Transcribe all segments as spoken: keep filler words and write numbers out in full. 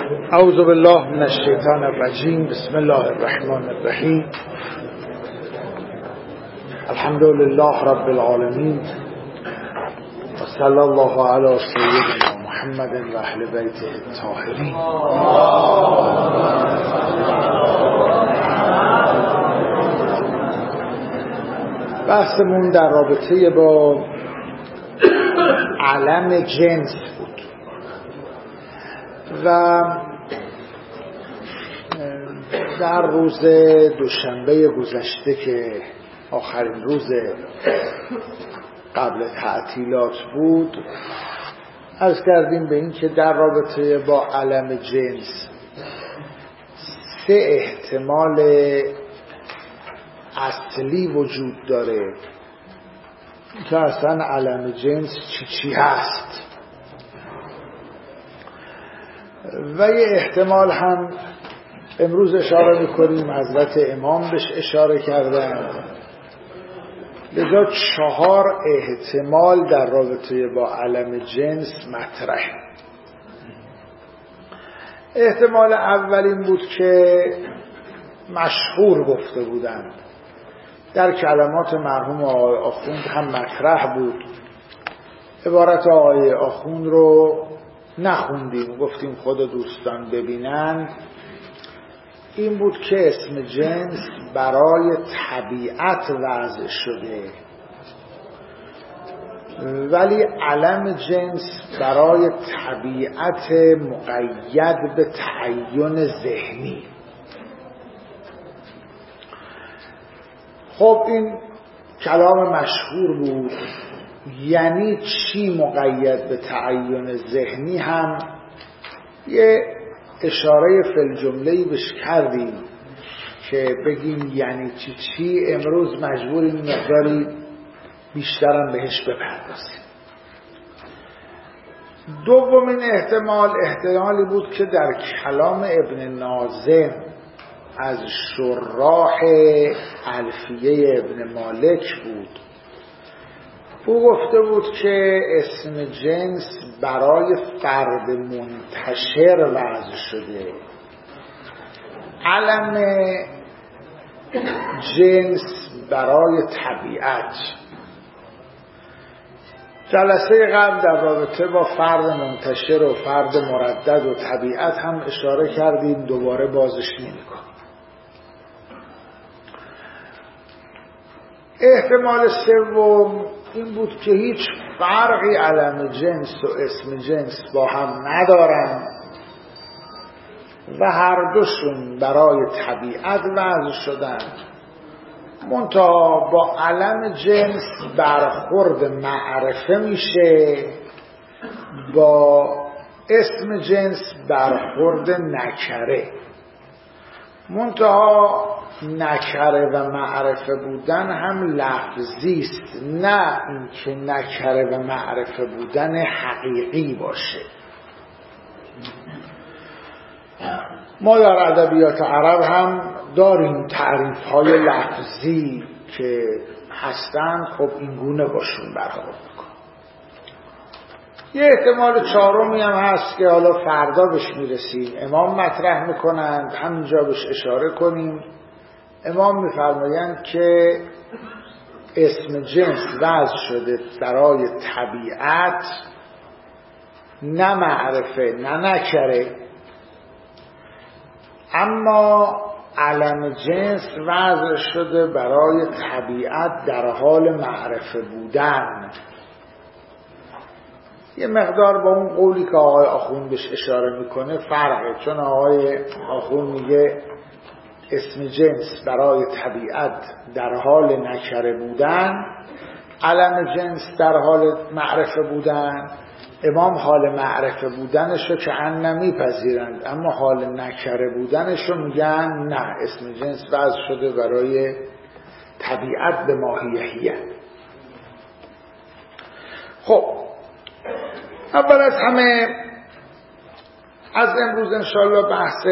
اعوذ بالله من الشیطان الرجیم. بسم الله الرحمن الرحیم. الحمد لله رب العالمین و صلی الله علی سیدنا محمد و اهل بیته الطاهرین. بحثمون در رابطه با علم جنس بود و در روز دوشنبه گذشته که آخرین روز قبل تعطیلات بود عرض کردیم به این که در رابطه با علم جنس سه احتمال اصلی وجود داره که اصلا علم جنس چی چی هست و یه احتمال هم امروز اشاره میکنیم، حضرت امام بهش اشاره کردن. لذا چهار احتمال در رابطه با علم جنس مطرح. احتمال اول این بود که مشهور گفته بودن، در کلمات مرحوم آقای آخوند هم مطرح بود. عبارت آقای آخوند رو نخوندیم، گفتیم خود دوستان ببینن. این بود که اسم جنس برای طبیعت وضع شده ولی علم جنس برای طبیعت مقید به تعین ذهنی. خب این کلام مشهور بود. یعنی چی مقید به تعین ذهنی هم یه اشاره فی الجمله‌ای بهش کردیم که بگیم یعنی چی چی. امروز مجبوریم مقداری بیشترم بهش بپردازیم. دومین احتمال احتمالی بود که در کلام ابن ناظم از شراح الفیه ابن مالک بود. او گفته بود که اسم جنس برای فرد منتشر وضع شده، علم جنس برای طبیعت. جلسه قبل در رابطه با فرد منتشر و فرد مردد و طبیعت هم اشاره کردیم، دوباره بازش نمی‌کنم. احتمال سوم این بود که هیچ فرقی علم جنس و اسم جنس با هم ندارن و هر دوشون برای طبیعت وضع شدن، منتها با علم جنس برخورد معرفه میشه، با اسم جنس برخورد نکره. منتها نکره و معرفه بودن هم لفظی است، نه اینکه نکره و معرفه بودن حقیقی باشه. ما در ادبیات عرب هم داریم تعریف های لفظی که هستن، خب این گونه باشون برخورد میکن. یه احتمال چهارمی هم هست که حالا فردا بهش میرسیم، امام مطرح میکنند، همینجا بهش اشاره کنیم. امام میفرمایند که اسم جنس وضع شده برای طبیعت، نه معرفه نه نکره، اما علم جنس وضع شده برای طبیعت در حال معرفه بودن. یه مقدار با اون قولی که آقای آخوند بهش اشاره میکنه فرقه، چون آقای آخوند میگه اسم جنس برای طبیعت در حال نکره بودن، علم جنس در حال معرفه بودن. امام حال معرفه بودنشو که ان نمیپذیرند، اما حال نکره بودنشو میگن نه، اسم جنس وضع شده برای طبیعت به ماهیه. خب اول از همه از امروز انشاءالله بحث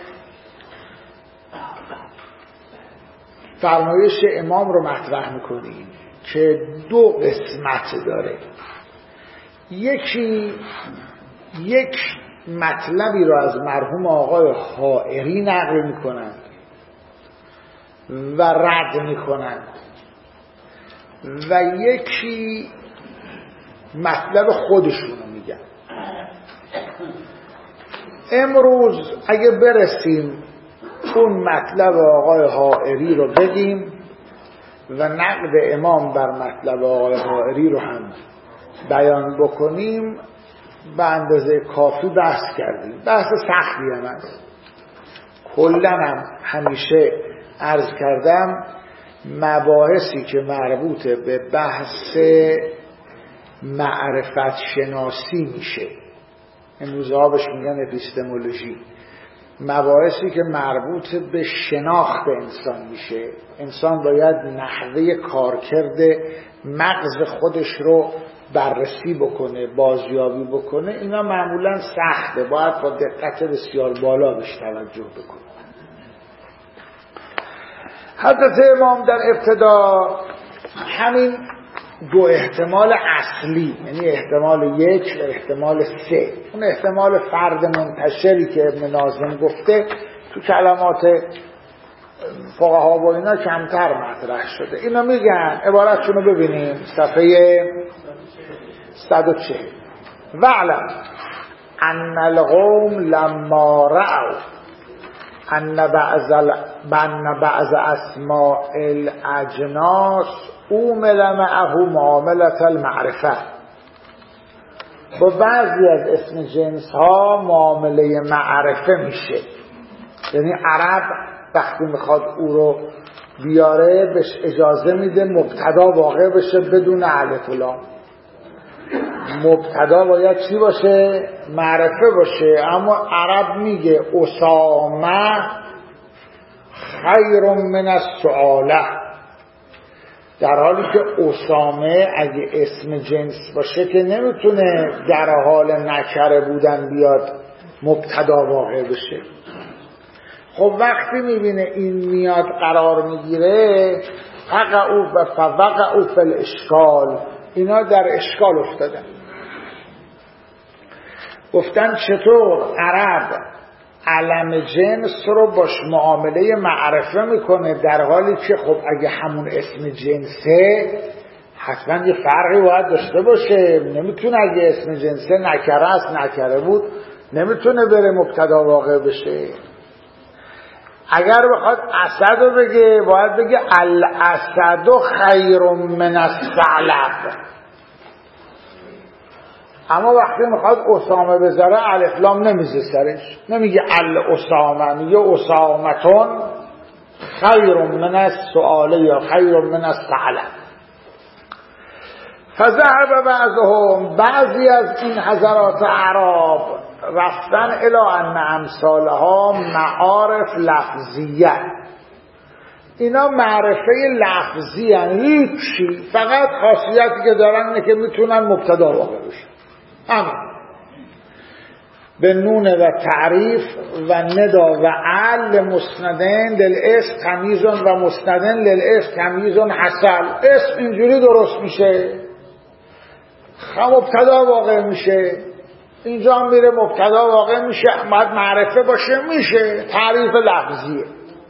فرمایش امام رو مطرح میکنیم که دو قسمت داره. یکی یک مطلبی رو از مرحوم آقای حائری نقل میکنند و رد میکنند و یکی مطلب خودشونو میگن. امروز اگه برسیم اون مطلب آقای حائری رو بگیم و نقد امام بر مطلب آقای حائری رو هم بیان بکنیم، به اندازه کافی بحث کردیم. بحث سختی هم هست. کلاً هم همیشه عرض کردم مباحثی که مربوط به بحث معرفت شناسی میشه، امروزها بهش میگن اپیستمولوژی، مباحثی که مربوط به شناخت انسان میشه، انسان باید نحوه کارکرد مغز خودش رو بررسی بکنه، بازیابی بکنه، اینا معمولا سخته، باید با دقت بسیار بالا بهش توجه بکنه. حضرت امام در ابتدا همین دو احتمال اصلی، یعنی احتمال یک و احتمال سه، اون احتمال فرد منتشری که ابن ناظم گفته تو کلمات فقها و اینا کمتر مطرح شده. اینا میگن، عبارتشون رو ببینیم صفحه صد و چهل: وعلم ان القوم لما رأوا ان بعض ان بعض اسماء الاجناس اومل معه معاملة المعرفه، با بعضی از اسم جنس ها معامله معرفه میشه. یعنی عرب وقتی میخواد او رو بیاره بهش اجازه میده مبتدا واقع بشه بدون الف و لام. مبتدا باید چی باشه؟ معرفه باشه. اما عرب میگه اسامه خیر من السؤاله، در حالی که اسامه اگه اسم جنس باشه که نمیتونه در حال نکره بودن بیاد مبتدا واقع بشه. خب وقتی میبینه این میاد قرار میگیره فقعوا و فوقعوا فی الاشکال، اینا در اشکال افتادن. گفتن چطور عرب علم جنس رو باش معامله معرفه میکنه در حالی که خب اگه همون اسم جنسه حتما یه فرقی باید داشته باشه، نمیتونه اگه اسم جنسه نکره است نکره بود نمیتونه بره مبتدا واقع بشه. اگر بخواد اسد رو بگه باید بگه الاسد خیر من الثعلب، اما وقتی میخواد اسامه بذاره الف لام نمیزه سرش، نمیگه الاسامه، میگه اسامتون خیر من السؤال یا خیر من الثعلب. فذهب بعضهم، بعضی از این حضرات اعراب رفتن الی ان امثالها معارف لفظیه، اینا معرفه لفظی هن، هیچی، فقط خاصیتی که دارن اینه که میتونن مبتدا واقع بشن. همین به نون و تعریف و ندا و عل مسندن للاسم تمیزون و مسندن للاسم تمیزون حسن، اسم اینجوری درست میشه مبتدا واقع میشه، اینجا هم میره مبتدا واقع میشه، باید معرفه باشه میشه، تعریف لفظیه.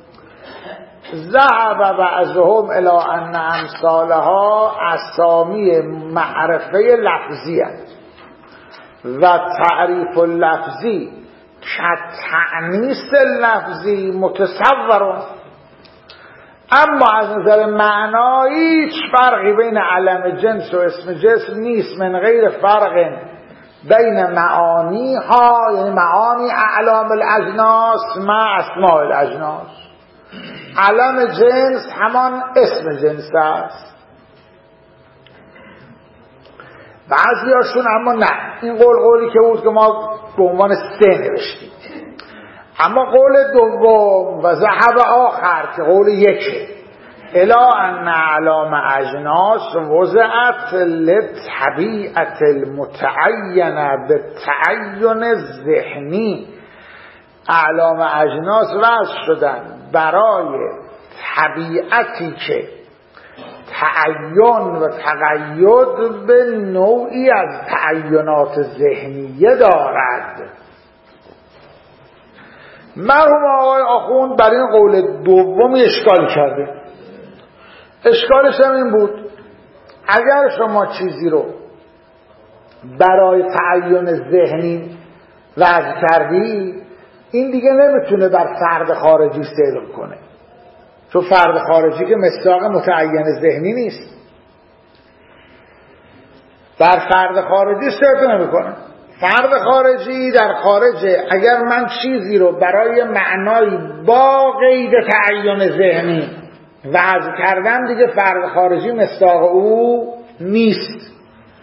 ذهب بعضهم الی ان امثالها اسامی معرفه لفظیه و تعریف اللفظی کالتأنیث اللفظی متصور، اما از نظر معنی هیچ فرقی بین علم جنس و اسم جنس نیست، من غیر فرق بین معانی ها، یعنی معانی اعلام الاجناس مع اسماء الاجناس. علم جنس همان اسم جنس است. بعضی هاشون اما نه، این قول قولی که بود که ما به عنوان سه نوشتیم، اما قول دوم و ذهب آخر که قول یکه الا ان اعلام اجناس وضعت للطبیعت المتعینه بالتعین ذهنی، اعلام اجناس وضع شدن برای طبیعتی که تعین و تقید به نوعی از تعینات ذهنیه دارد. مرحوم آقای آخوند بر این قول دومی اشکال کرده. اشکالش هم این بود اگر شما چیزی رو برای تعین ذهنی وضع کردی، این دیگه نمیتونه بر فرد خارجی صدق کنه، چون فرد خارجی که مصداق متعین ذهنی نیست، بر فرد خارجی صدق نمیکنه. فرد خارجی در خارجه. اگر من چیزی رو برای معنایی با قید تعین ذهنی وضع کردم، دیگه فرد خارجی مصداق او نیست.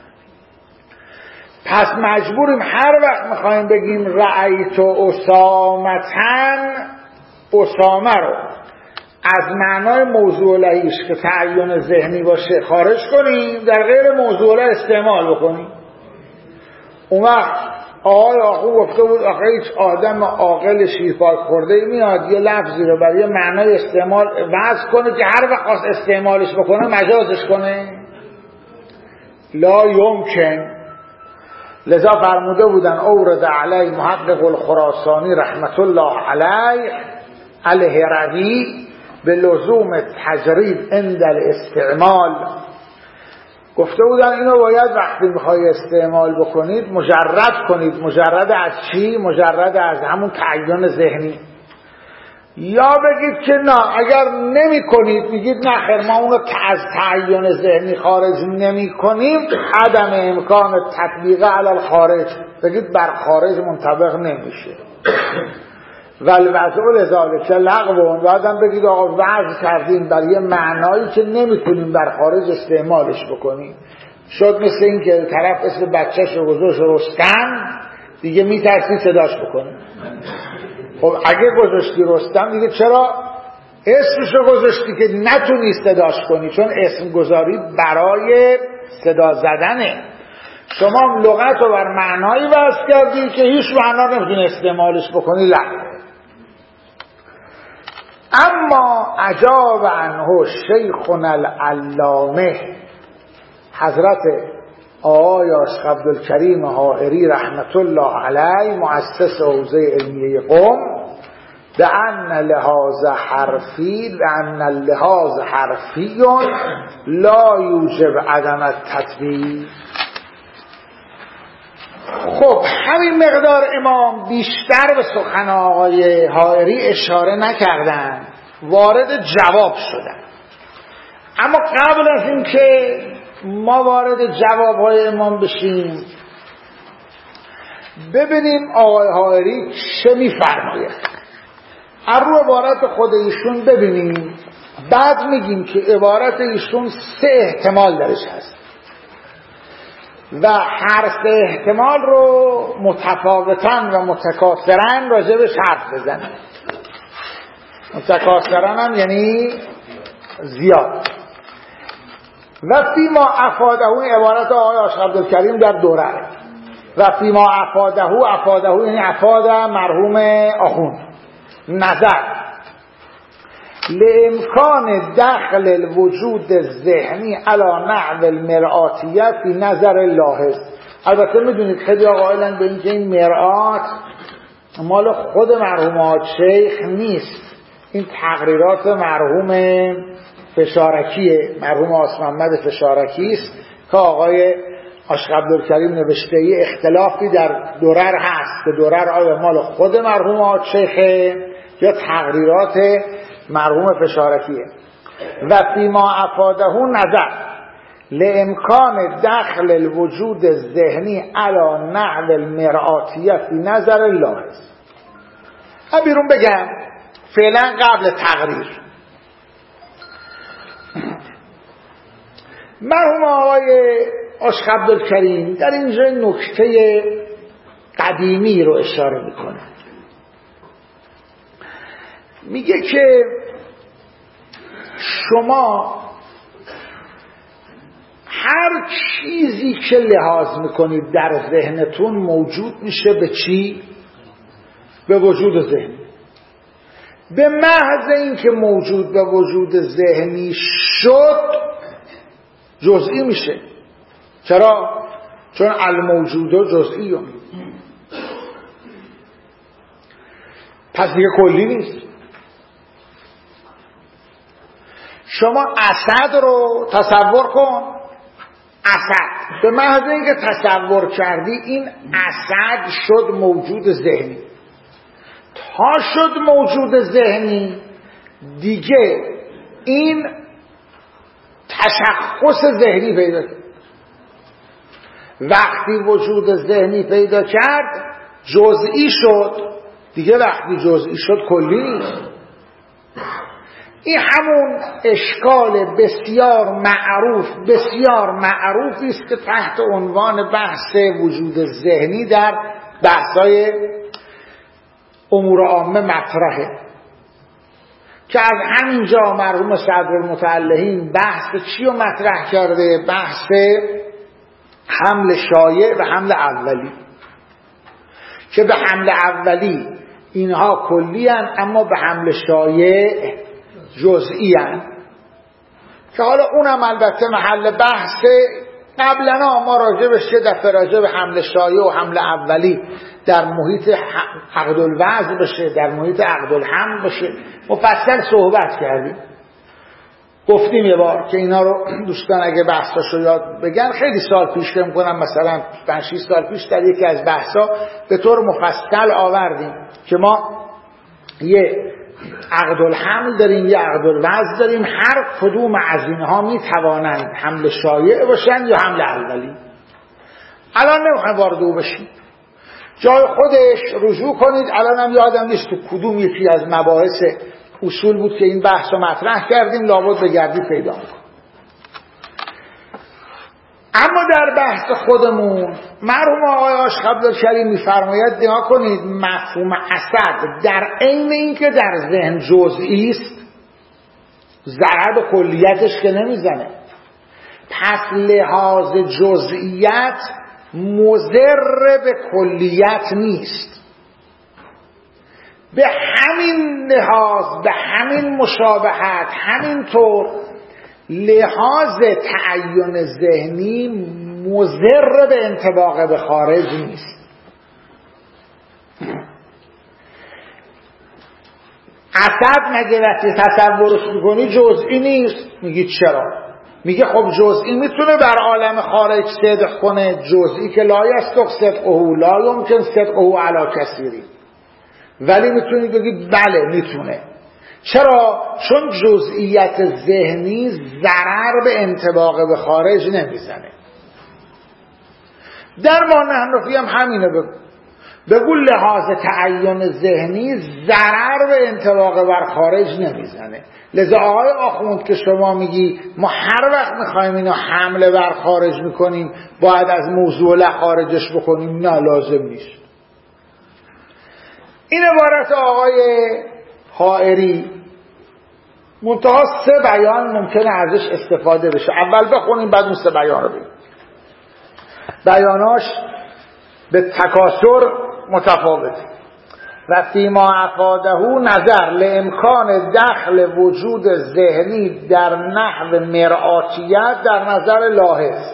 پس مجبوریم هر وقت میخوایم بگیم رأیت اسامتن، اسامه رو از معنای موضوع لهیش که تعین ذهنی باشه خارج کنیم، در غیر موضوع له استعمال بکنیم. اون وقت آقای آخو گفته بود آخه هیچ آدم عاقل شیرپاک خورده میاد یه لفظی رو برای معنای استعمال وضع کنه که هر وقت خواست استعمالش بکنه مجازش کنه؟ لا یمکن. لذا فرموده بودن اورد علی محقق الخراسانی رحمت الله علیه الهروی به لزوم تجرید عند الاستعمال. گفته بودن اینو باید وقتی میخوای استعمال بکنید مجرد کنید. مجرد از چی؟ مجرد از همون تعین ذهنی. یا بگید که نه، اگر نمی کنید میگید نه خیر ما اونو از تعین ذهنی خارج نمی کنیم، عدم امکان تطبیق علی الخارج، بگید بر خارج منطبق نمیشه. والوضع لذالک لغو. بعدم بگید آقا وضع کردیم بر یه معنایی که نمیتونیم بر خارج استعمالش بکنیم. شد مثل این که طرف اسم بچه‌ش رو گذاشت رستم، دیگه میترسی صداش بکنه. خب اگه گذاشتی رستم دیگه چرا اسمشو گذاشتی که نتونی صداش کنی؟ چون اسم گذاری برای صدا زدنه. شما لغت رو بر معنایی وضع کردی که هیچ معنا نمیتونی استعمالش بکنی. لغو. اما عجاب عنه شیخنا العلامه حضرت آقای عاشق عبدالکریم حائری رحمت الله علیه مؤسس حوزه علمیه قم به ان لحاظ حرفی به ان لحاظ حرفی لا یوجب عدم التطبیق. خب همین مقدار امام بیشتر به سخن آقای حائری اشاره نکردن، وارد جواب شدن. اما قبل از این که ما وارد جوابهای امام بشیم ببینیم آقای حائری چه میفرماید. از رو عبارت خود ایشون ببینیم، بعد میگیم که عبارت ایشون سه احتمال درش هست و هر سه احتمال رو متفاوتاً و متکاثراً راجبش حرف بزنیم. متکاثراً هم یعنی زیاد. و فیما افاده این عبارت آقای عاشق عبدالکریم در دوره. و فیما افاده افاده یعنی افاده مرحوم آخوند نظر لامکان دخل الوجود الذهنی علی نحو المرآتیه فی نظر لاحظ. البته میدونید خیلی قائلن به اینکه این مرآت مال خود مرحوم حاج شیخ نیست، این تقریرات مرحوم فشارکیه، مرحوم آس محمد فشارکی است که آقای عاشق عبدالکریم نوشته. ای اختلافی در درر هست که درر آیا مال خود مرحوم حاج شیخه یا تقریرات مرحوم فشارکیه. و فیما افاده نظر لامکان دخل الوجود الذهنی علی نحو المرآتیه فی نظر لاحظ. هم بیرون بگم فعلا قبل تقریر مرحوم آقای عاشق عبدالکریم در اینجا نکته قدیمی رو اشاره میکنه. میگه که شما هر چیزی که لحاظ میکنید در ذهنتون موجود میشه به چی؟ به وجود ذهنی. به محض اینکه موجود به وجود ذهنی شد جزئی میشه. چرا؟ چون الموجود جزئی. پس دیگه کلی نیست. شما اسد رو تصور کن، اسد به محض اینکه تصور کردی این اسد شد موجود ذهنی. تا شد موجود ذهنی دیگه این تشخص ذهنی پیدا کرد. وقتی وجود ذهنی پیدا کرد جزئی شد دیگه. وقتی جزئی شد کلی نیست. این همون اشکال بسیار معروف بسیار معروفی است که تحت عنوان بحث وجود ذهنی در بحث‌های امور عامه مطرحه، که از همینجا مرحوم صدرالمتعلهین بحث چی رو مطرح کرده؟ بحث حمل شایع و حمل اولی، که به حمل اولی اینها کلی هن اما به حمل شایع جزئی هن، که حالا اونم البته محل بحث. قبلنا ما راجبش یه دفعه راجب حمل شایع و حمل اولی در محیط عقد الوضع بشه، در محیط عقد الحمل بشه مفصل صحبت کردیم. گفتیم یه بار که اینا رو دوستان اگه بحثاشو یاد بگن، خیلی سال پیش که میکنم مثلا پنج شش سال پیش در یکی از بحثا به طور مفصل آوردیم که ما یه عقد الحمل داریم، یه عقد الوضع داریم، هر کدوم از اینها میتوانند حمل شایع باشن یا حمل اولی. الان نمیخوایم وارد او بشیم، جای خودش رجوع کنید. الان هم یادم نیست تو کدوم یکی از مباحث اصول بود که این بحث رو مطرح کردیم، لابد بگردی پیدا می‌کنید. اما در بحث خودمون مرحوم آقای آشخبلالکریم می‌فرماید نگاه کنید مفهوم اسد در عین اینکه در ذهن جزئی است ضرر به کلیتش که نمیزنه. پس لحاظ جزئیت مضر به کلیت نیست. به همین لحاظ، به همین مشابهت، همینطور لحاظ تعین ذهنی مضر به انطباق به خارج نیست. اسد مگه وقتی تصورش میکنی جزئی نیست؟ میگی چرا؟ میگه خب جزئی میتونه بر عالم خارج صدق کنه، جزئی که لا یصدق صدقه لا یمکن صدقه علی کثیری. ولی میتونی بگی بله میتونه. چرا؟ چون جزئیت ذهنی ضرر به انطباق به خارج نمیزنه. در معنی حنفی هم همینه. بگو بگو لحاظ تعین ذهنی ضرر به انطباق بر خارج نمیزنه. لذا آقای آخوند که شما میگی ما هر وقت میخوایم اینو حمله بر خارج میکنیم باید از موضوع له خارجش بکنیم، نه لازم نیست. این عبارت آقای حائری منتها سه بیان ممکنه ازش استفاده بشه. اول بخونیم بعد اون سه بیان رو بگیم. بیاناش به تکاسر متفاوته. و فیما افاده نظر لامکان دخل وجود ذهنی در نحو مرآتیت در نظر لاحظ.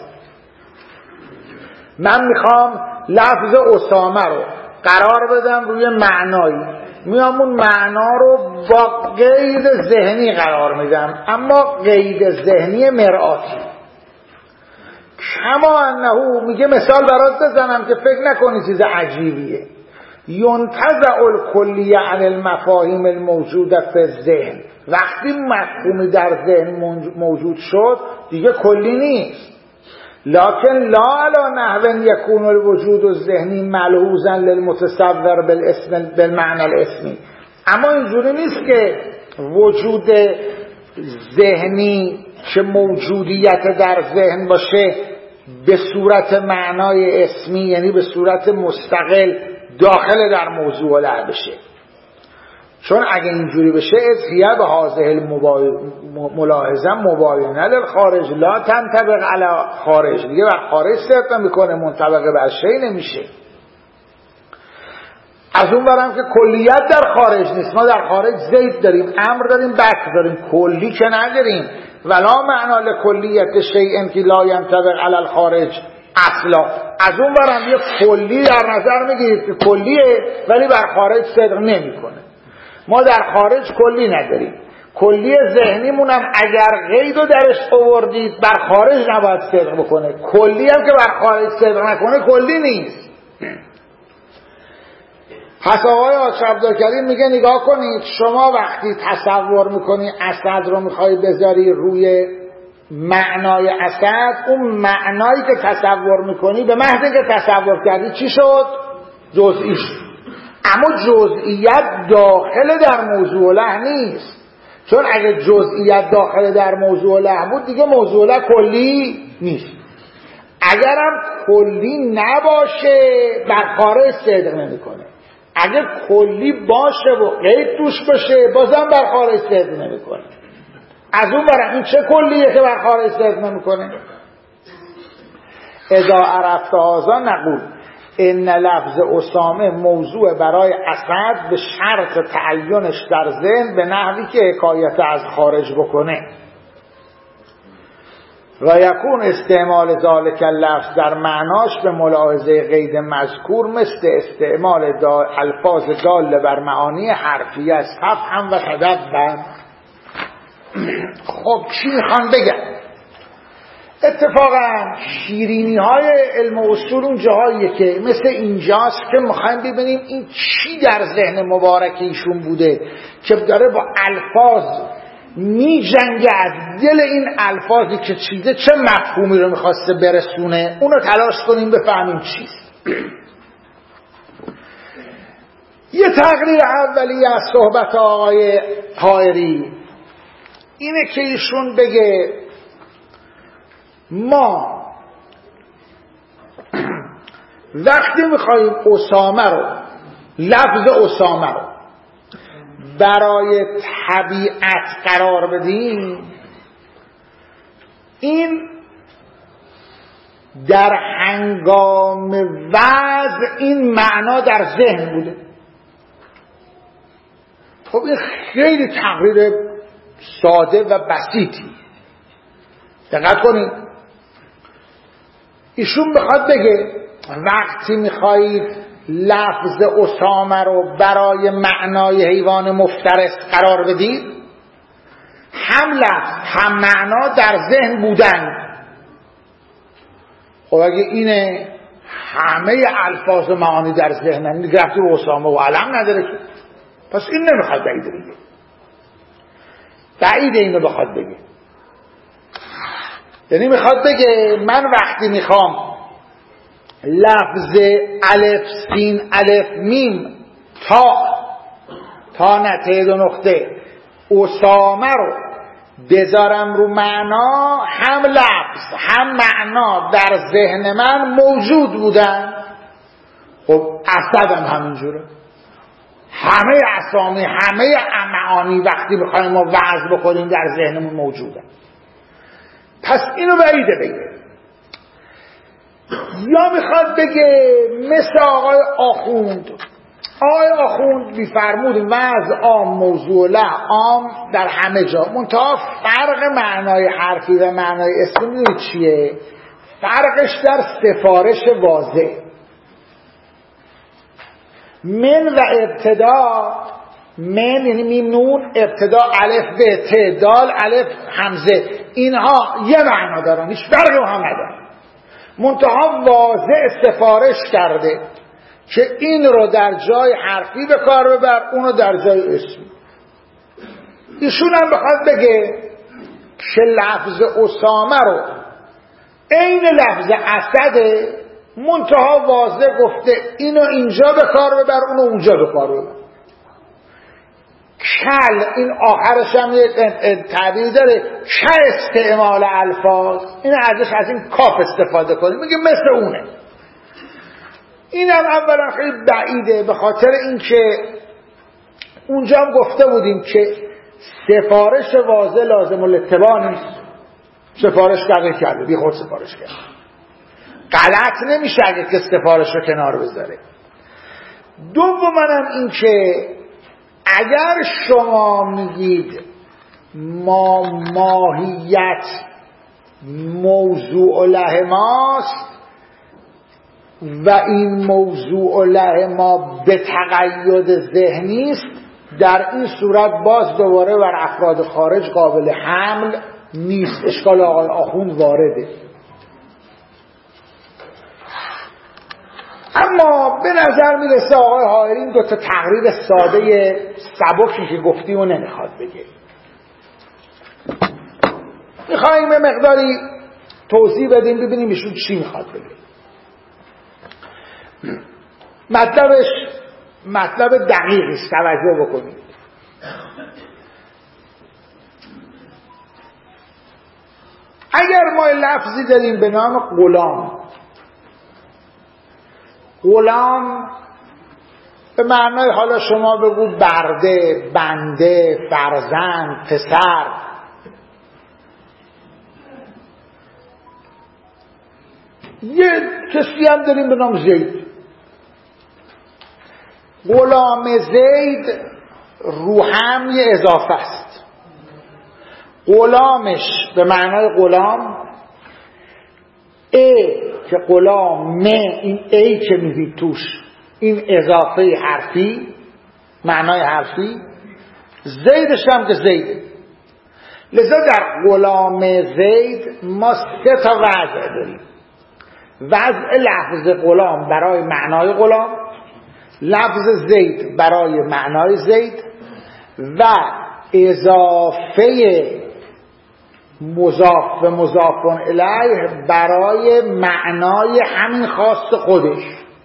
من میخوام لفظ اسامه رو قرار بدم روی معنایی، میام اون معنا رو با قید ذهنی قرار میدم، اما قید ذهنی مرآتی. کما انه میگه مثال برات بزنم که فکر نکنی چیز عجیبیه. ینتزع الکلیه عن المفاهیم الموجوده فی الذهن. وقتی مفهومی در ذهن موجود شد دیگه کلی نیست. لكن لا على نحو يكون الوجود الذهنی ملحوظا للمتصور بالاسم بالمعنى الاسمی. اما اینجوری نیست که وجود ذهنی که موجودیت در ذهن باشه به صورت معنای اسمی، یعنی به صورت مستقل داخل در موضوع لعب بشه. چون اگه اینجوری بشه ازهیه به حاضر ملاحظه مباینه للخارج لا تنطبق علی خارج، دیگه بر خارج صدق میکنه، منطبق بر شی نمیشه. از اون برم که کلیت در خارج نیست. ما در خارج زید داریم، امر داریم، بکر داریم، کلی که نداریم. ولا معنا لکلیت شیء که لا ینطبق علی الخارج اصلا. از اون برم یه کلی در نظر میگیرید که کلیه ولی بر خارج صدق نمیکنه. ما در خارج کلی نداریم. کلی ذهنیمون هم اگر قید رو درش آوردید بر خارج نباید صدق بکنه، کلی هم که بر خارج صدق نکنه کلی نیست. پس آقای آقای عبدالکریم میگه نگاه کنید، شما وقتی تصور میکنی اسد رو میخوای بذاری روی معنای اسد، اون معنایی که تصور میکنی به محض اینکه تصور کردی چی شد؟ جزئی شد. اما جزئیت داخل در موضوع له نیست، چون اگه جزئیت داخل در موضوع له بود دیگه موضوع له کلی نیست. اگرم کلی نباشه بر خارج صدق نمیکنه، اگه کلی باشه و قید توش باشه بازم بر خارج صدق نمیکنه. از اون برای این چه کلیه که بر خارج صدق نمیکنه؟ اذا عرفت هذا نقول ان لفظ اسامه موضوع برای اسد به شرط تعینش در ذهن به نحوی که حکایت از خارج بکنه و یکون استعمال ذالک اللفظ در معناش به ملاحظه قید مذکور مثل استعمال الفاظ داله بر معانی حرفی است فهم و تدبر. خب چی میخوان بگم؟ اتفاقا شیرینی های علم اصول اون جاهاییه که مثل اینجاست که میخوایم ببینیم این چی در ذهن مبارک ایشون بوده که داره با الفاظ می جنگد، دل این الفاظی که چیزه چه مفهومی رو میخواسته برسونه، اونو تلاش کنیم بفهمیم چیست. یه تقریر اولی از صحبت آقای طاهری اینه که ایشون بگه ما وقتی میخواییم اسامه رو، لفظ اسامه رو برای طبیعت قرار بدیم، این در هنگام وضع این معنا در ذهن بوده. خب این خیلی تقریر ساده و بسیطی. دقت کنید، ایشون بخواد بگه وقتی میخواهید لفظ اسامه رو برای معنای حیوان مفترس قرار بدید، هم لفظ هم معنا در ذهن بودن. خب اگه اینه همه الفاظ معانی در ذهن هم گرفتی رو اسامه و علم نداره که، پس این نمیخواد بعید بگه، بعید اینو بخواد بگه. یعنی میخواد بگه من وقتی میخوام لفظ الف سین الف میم تا تا نته دو نقطه اسامه رو بذارم رو معنا، هم لفظ هم معنا در ذهن من موجود بودن. خب اسد هم همینجوره، همه اسامی همه معانی وقتی بخوایم ما وضع بکنیم در ذهنمون موجودن. پس اینو بعیده بگه. یا میخواد بگه مثل آقای آخوند. آقای آخوند میفرمود وضع عام موضوع له عام در همه جا، منتها فرق معنای حرفی و معنای اسمی میدونید چیه؟ فرقش در سفارش واضح. من و ابتدا، من یعنی میم نون، ابتدا الف ب ت دال الف همزه، اینها یه معنا دارن، هیچ فرقی با هم ندارن، منتها واضح سفارش کرده که این رو در جای حرفی به کار ببر، اونو در جای اسمی. ایشون هم بخواد بگه که لفظ اسامه رو عین لفظ اسده، منتها واضح گفته اینو اینجا به کار ببر اونو اونجا به کار ببر. کل، این آخرش هم یه تعبیر داره، که استعمال الفاظ، این ازش از این کاف استفاده کنیم، میگه مثل اونه. این هم اولا خیلی بعیده، به خاطر اینکه اونجا هم گفته بودیم که سفارش واضح لازم الاتباع نیست. سفارش کرده کرده بی خود سفارش کرده، غلط نمیشه اگه که سفارش رو کنار بذاره. دوم هم این که اگر شما میگید ما ماهیت موضوع له ماست و این موضوع له ما به تقید ذهنی است، در این صورت باز دوباره بر افراد خارج قابل حمل نیست. اشکال آقای آخوند وارده. اما به نظر میرسه آقای حائری این دوتا تقریر ساده سبکی که گفتیم و نمیخواد بگه. میخواییم یه مقداری توضیح بدیم ببینیم ایشون چی میخواد بگه. مطلبش مطلب دقیقی است، توجه بکنید. اگر ما لفظی داریم به نام غلام، غلام به معنای حالا شما بگو برده، بنده، فرزند، پسر. یه کسی هم داریم به نام زید. غلام زید رو هم یه اضافه است. غلامش به معنای غلام، ای که غلام نه، این ای که میدید توش این اضافه حرفی، معنای حرفی. زیدش هم که زیده. لذا در غلام زید ما سه تا وضع داریم. وضع لفظ غلام برای معنای غلام، لفظ زید برای معنای زید و اضافه مضاف و مضاف الیه برای معنای همین خاص خودش.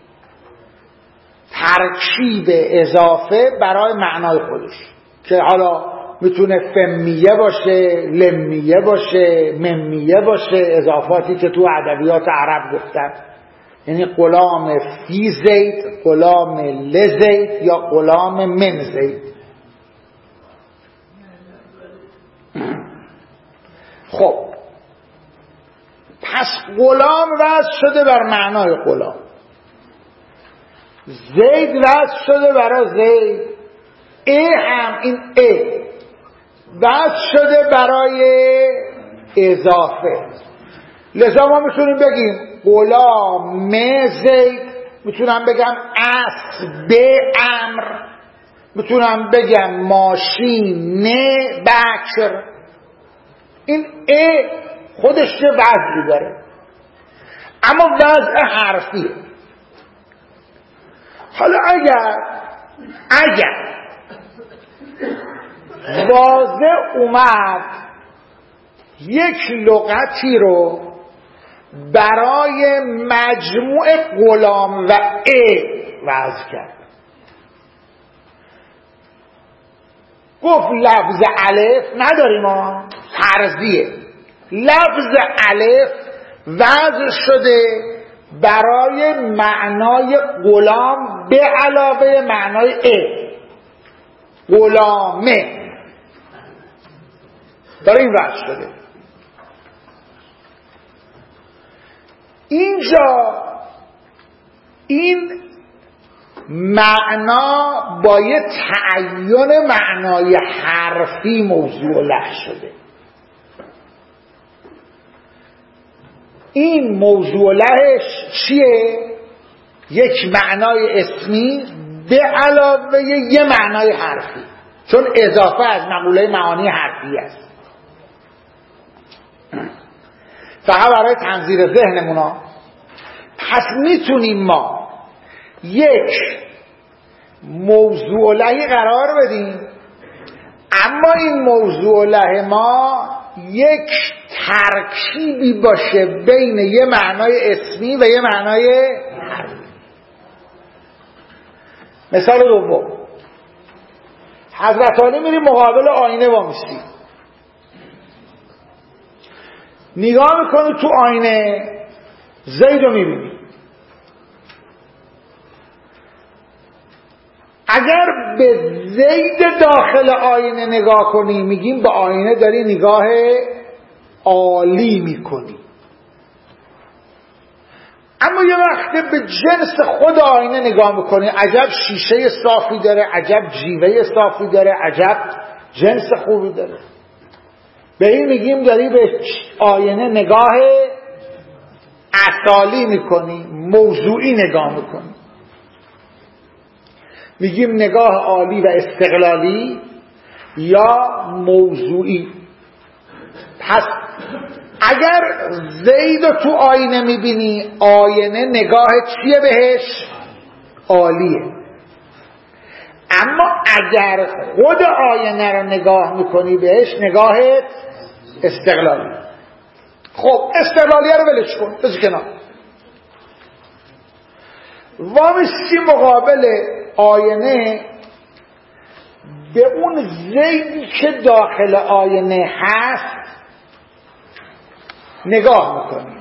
ترکیب اضافه برای معنای خودش که حالا میتونه فمیه باشه، لمیه باشه، ممیه باشه، اضافاتی که تو ادبیات عرب گفتن. یعنی غلام فی زید، غلام لزید یا غلام من زید. خب پس غلام وضع شده بر معنای غلام، زید وضع شده برای زید، ای هم این ای وضع شده برای اضافه. لذا ما میتونیم بگیم غلام زید، میتونم بگم اسب امر، میتونم بگم ماشین نه بکر. این ای خودش یه وضعی داره، اما وضع حرفیه. حالا اگر اگر واضح اومد یک لغتی رو برای مجموع غلام و ای وضع کرد، گفت لفظ الف نداریم ها، فرضیه. لفظ الف وضع شده برای معنای غلام به علاوه معنای ای، غلامه برای این وضع شده. اینجا این معنا با یه تعین معنای حرفی موضوع له شده. این موضوع لهش چیه؟ یک معنای اسمی به علاوه یه معنای حرفی، چون اضافه از مقوله معانی حرفی است. فقط برای تنظیر ذهنمونا، پس میتونیم ما یک موضوع لهی قرار بدیم، اما این موضوع له ما یک ترکیبی باشه بین یه معنای اسمی و یه معنای حرفی. مثال دوم، حضرت علی میری مقابل آینه وامیستی، نگاه میکنی تو آینه زید رو میبینی. اگر به زید داخل آینه نگاه کنی میگیم به آینه داری نگاه عالی میکنی. اما یه وقت به جنس خود آینه نگاه میکنی، عجب شیشه صافی داره، عجب جیوه صافی داره، عجب جنس خوبی داره، به این میگیم داری به آینه نگاه اصالی میکنی، موضوعی نگاه میکنی. میگیم نگاه عالی و استقلالی یا موضوعی. پس اگر زید رو تو آینه میبینی، آینه نگاه چیه بهش؟ عالیه. اما اگر خود آینه رو نگاه میکنی بهش، نگاهت استقلالی. خب استقلالیه رو ولش کن، بذار کنار. وامیستی مقابل آینه، به اون زیدی که داخل آینه هست نگاه میکنی.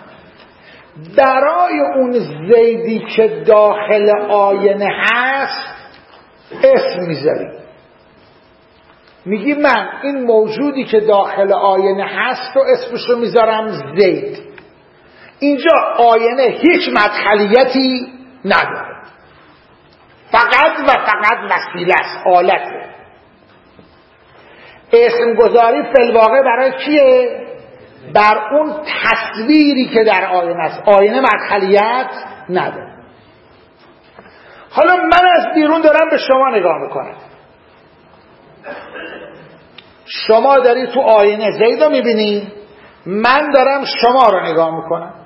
برای اون زیدی که داخل آینه هست اسم میذاری. میگی من این موجودی که داخل آینه هست رو اسمشو میذارم زید. اینجا آینه هیچ مدخلیتی نداره، فقط و فقط وسیله است، آلته. اسم گذاری فی الواقع برای کیه؟ بر اون تصویری که در آینه است. آینه مدخلیت نداره. حالا من از بیرون دارم به شما نگاه میکنم. شما داری تو آینه زید رو میبینی، من دارم شما رو نگاه میکنم.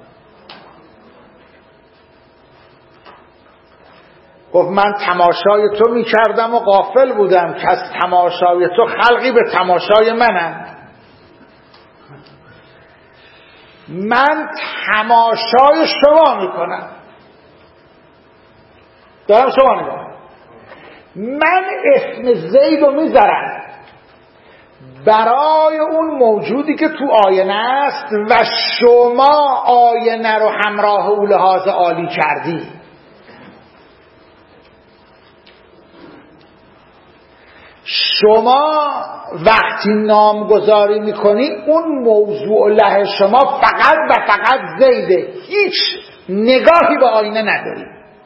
گفت من تماشای تو میکردم و غافل بودم که از تماشای تو خلقی به تماشای منم. من تماشای شما میکنم، دارم شما نگاه. من اسم زید رو میذارم برای اون موجودی که تو آینه است و شما آینه رو همراه او لحاظ عالی کردی. شما وقتی نامگذاری میکنی اون موضوع له شما فقط و فقط زیده، هیچ نگاهی به آینه نداری.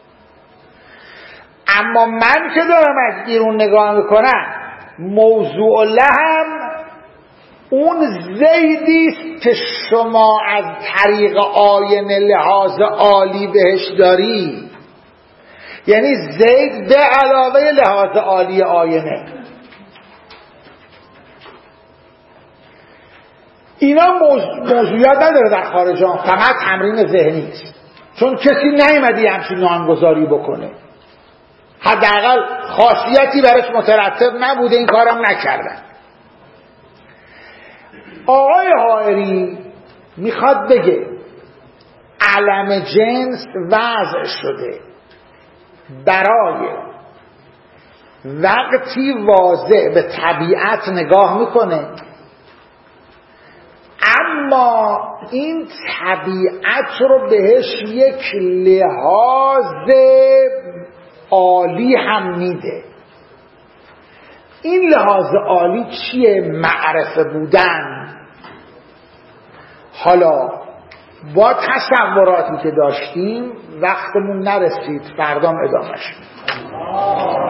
اما من که دارم از بیرون نگاه میکنم، موضوع لهم اون زیدیست که شما از طریق آینه لحاظ عالی بهش داری. یعنی زید به علاوه لحاظ عالی آینه. اینا موضوعیت نداره در خارج آن، فقط تمرین ذهنی است، چون کسی نیامده همچین نامگذاری بکنه، حداقل خاصیتی برش مترتب نبوده، این کارم نکردن. آقای حائری میخواد بگه علم جنس وضع شده برای وقتی واضح به طبیعت نگاه میکنه، اما این طبیعت رو بهش یک لحاظ عالی هم میده. این لحاظ عالی چیه؟ معرفه بودن. حالا با تصوراتی که داشتیم وقتمون نرسید، فردام ادامهش.